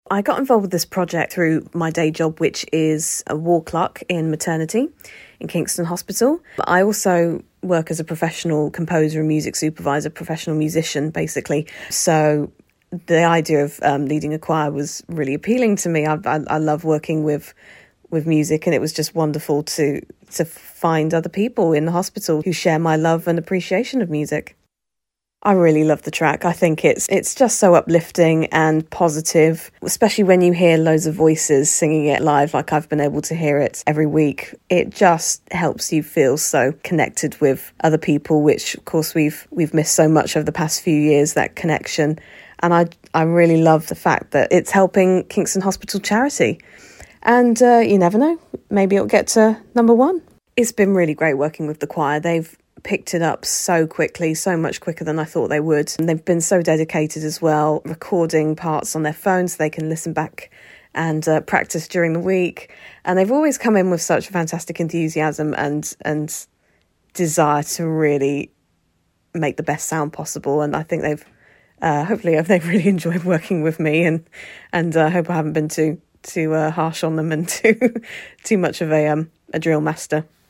I got involved with this project through my day job, which is a ward clerk in maternity in Kingston Hospital. I also work as a professional composer and music supervisor, professional musician, basically. So the idea of leading a choir was really appealing to me. I love working with music, and it was just wonderful to find other people in the hospital who share my love and appreciation of music. I really love the track. I think it's just so uplifting and positive, especially when you hear loads of voices singing it live, like I've been able to hear it every week. It just helps you feel so connected with other people, which of course we've missed so much over the past few years, that connection. And I really love the fact that it's helping Kingston Hospital charity. And you never know, maybe it'll get to number one. It's been really great working with the choir. They've picked it up so quickly, so much quicker than I thought they would. And they've been so dedicated as well, recording parts on their phones so they can listen back and practice during the week. And they've always come in with such fantastic enthusiasm and desire to really make the best sound possible. And I think hopefully they've really enjoyed working with me, and I hope I haven't been too harsh on them and too much of a drill master.